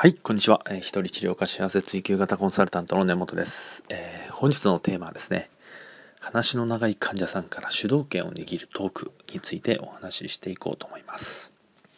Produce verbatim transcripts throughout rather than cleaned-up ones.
はい、こんにちは。えー、一人治療科幸せ追求型コンサルタントの根本です。えー、本日のテーマはですね、話の長い患者さんから主導権を握るトークについてお話ししていこうと思います。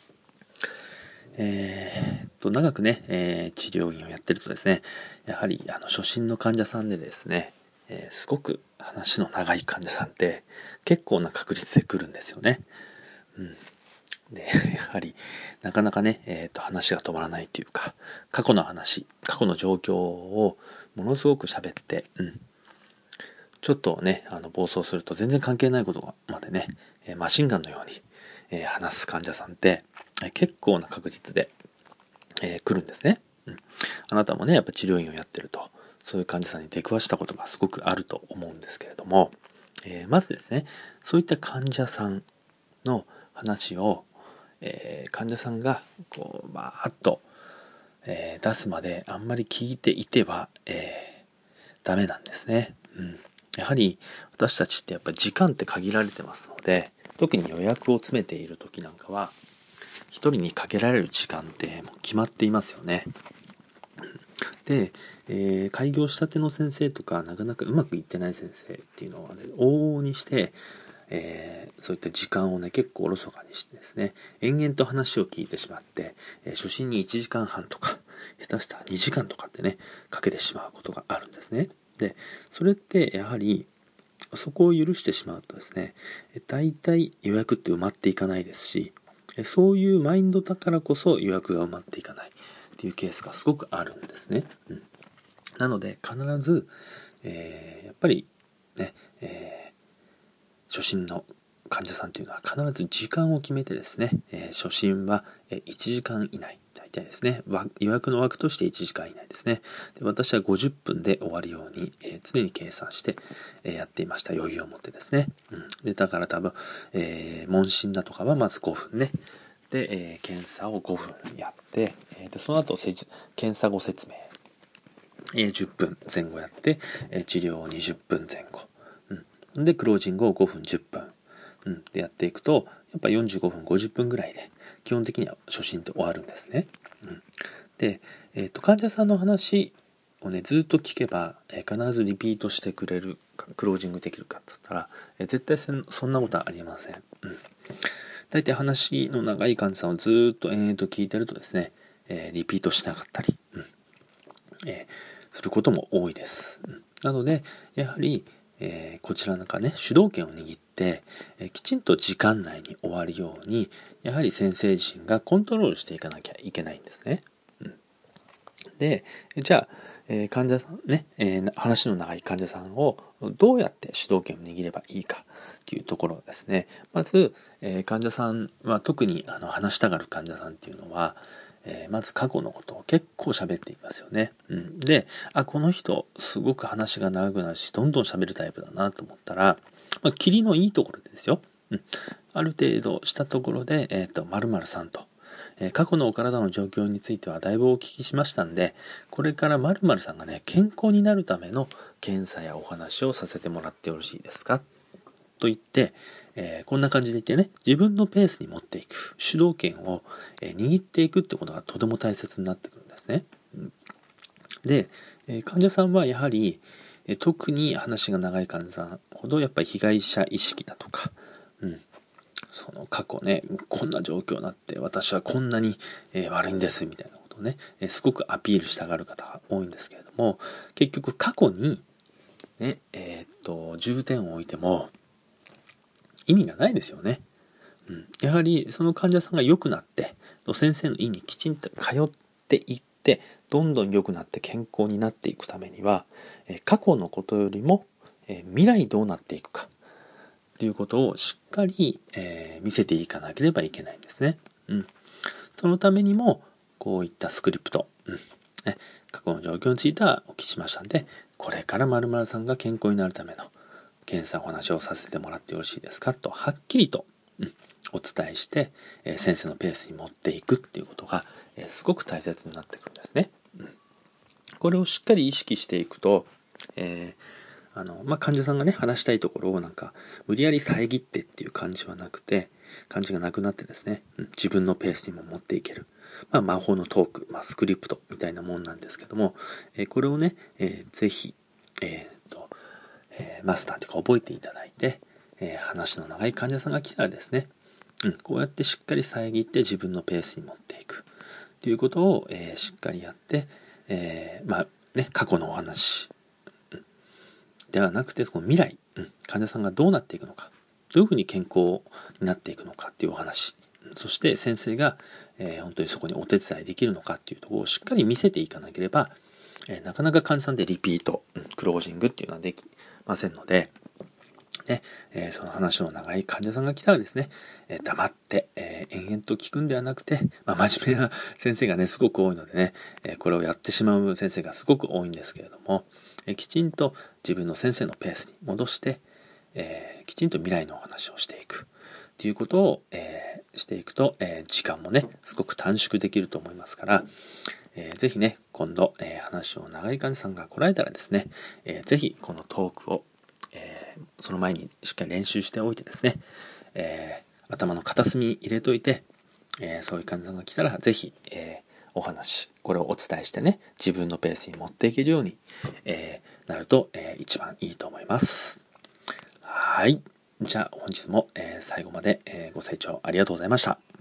えー、と長くね、えー、治療院をやってるとですね、やはりあの初診の患者さんでですね、えー、すごく話の長い患者さんって結構な確率で来るんですよね。うんでやはりなかなかね、えー、と話が止まらないというか、過去の話過去の状況をものすごく喋って、うん、ちょっとねあの暴走すると全然関係ないことがまでね、えーマシンガンのように、えー話す患者さんって、えー結構な確率で、えー来るんですね、うん、あなたもねやっぱ治療院をやってるとそういう患者さんに出くわしたことがすごくあると思うんですけれども、えーまずですね、そういった患者さんの話をえー、患者さんがこうバーッと、えー、出すまであんまり聞いていては、えー、ダメなんですね、うん、やはり私たちってやっぱり時間って限られてますので、特に予約を詰めている時なんかは一人にかけられる時間ってもう決まっていますよね。で、えー、開業したての先生とかなかなかうまくいってない先生っていうのはね、往々にしてえー、そういった時間をね結構おろそかにしてですね、延々と話を聞いてしまって、えー、初心にいちじかんはんとか下手したらにじかんとかってねかけてしまうことがあるんですね。でそれってやはりそこを許してしまうとですね、だいたい予約って埋まっていかないですし、そういうマインドだからこそ予約が埋まっていかないっていうケースがすごくあるんですね、うん、なので必ず、えー、やっぱりね、えー初診の患者さんというのは必ず時間を決めてですね、えー、初診はいちじかん以内、大体ですね、予約の枠としていちじかん以内ですね。で私はごじゅっぷんで終わるように、えー、常に計算して、えー、やっていました。余裕を持ってですね。うん、でだから多分、えー、問診だとかはまずごふんね。で、えー、検査をごふんやって、えー、でその後検査後説明、えー、じゅっぷんぜん後やって、えー、治療をにじゅっぷんぜん後、うん、でクロージングをごふんじゅっぷん、うん、でやっていくとやっぱよんじゅうごふんごじゅっぷんぐらいで基本的には初診って終わるんですね、うん、で、えー、と患者さんの話をねずっと聞けば、えー、必ずリピートしてくれるかクロージングできるかっつったら、えー、絶対そんなことはありません、うん、大体話の長い患者さんをずっと延々と聞いてるとですね、えー、リピートしなかったり、うんえーすることも多いです。なのでやはり、えー、こちらなんかね主導権を握って、えー、きちんと時間内に終わるようにやはり先生自身がコントロールしていかなきゃいけないんですね。うん、でじゃあ、えー、患者さんね、えー、話の長い患者さんをどうやって主導権を握ればいいかっていうところですね。まず、えー、患者さんは特にあの話したがる患者さんっていうのはえー、まず過去のことを結構喋っていますよね。うん、で、あ、この人すごく話が長くなるし、どんどん喋るタイプだなと思ったら、まあ、キリのいいところでですよ。うん、ある程度したところで、えっと、〇〇さんと、えー、過去のお体の状況についてはだいぶお聞きしましたんで、これから〇〇さんがね、健康になるための検査やお話をさせてもらってよろしいですかと言って、えー、こんな感じで言ってね、自分のペースに持っていく主導権を、えー、握っていくってことがとても大切になってくるんですね。うん、で、えー、患者さんはやはり、えー、特に話が長い患者さんほどやっぱり被害者意識だとか、うん、その過去ねこんな状況になって私はこんなに、えー、悪いんですみたいなことをね、えー、すごくアピールしたがる方が多いんですけれども、結局過去にねえー、っと重点を置いても意味がないですよね。うん、やはりその患者さんが良くなって先生の院にきちんと通っていってどんどん良くなって健康になっていくためには、え過去のことよりも、え未来どうなっていくかということをしっかり、えー、見せていかなければいけないんですね。うん、そのためにもこういったスクリプト、うんね、過去の状況についてはお聞きしましたんで、これから〇〇さんが健康になるための検査お話をさせてもらってよろしいですかとはっきりと、うん、お伝えして、えー、先生のペースに持っていくっていうことが、えー、すごく大切になってくるんですね。うん、これをしっかり意識していくと、えーあのまあ、患者さんがね話したいところをなんか無理やり遮ってっていう感じはなくて感じがなくなってですね、うん、自分のペースにも持っていける、 まあ、魔法のトーク、まあ、スクリプトみたいなもんなんですけども、えー、これをね、えー、ぜひ、えーとえー、マスターというか覚えていただいて、えー、話の長い患者さんが来たらですね、うん、こうやってしっかり遮って自分のペースに持っていくということを、えー、しっかりやって、えー、まあね、過去のお話、うん、ではなくて、この未来、うん、患者さんがどうなっていくのか、どういうふうに健康になっていくのかっていうお話、そして先生が、えー、本当にそこにお手伝いできるのかっていうところをしっかり見せていかなければ、えー、なかなか患者さんでリピート、うん、クロージングっていうのはできませんので、ねえー、その話の長い患者さんが来たらですね、えー、黙って、えー、延々と聞くんではなくて、まあ、真面目な先生がねすごく多いのでね、えー、これをやってしまう先生がすごく多いんですけれども、えー、きちんと自分の先生のペースに戻して、えー、きちんと未来のお話をしていくということを、えー、していくと、えー、時間もねすごく短縮できると思いますから、えー、ぜひね今度、えー、話の長い患者さんが来られたらですね、えー、ぜひこのトークを、えー、その前にしっかり練習しておいてですね、えー、頭の片隅に入れといて、えー、そういう患者さんが来たらぜひ、えー、お話これをお伝えしてね自分のペースに持っていけるように、えー、なると、えー、一番いいと思います。はい。じゃあ本日も、えー、最後まで、えー、ご清聴ありがとうございました。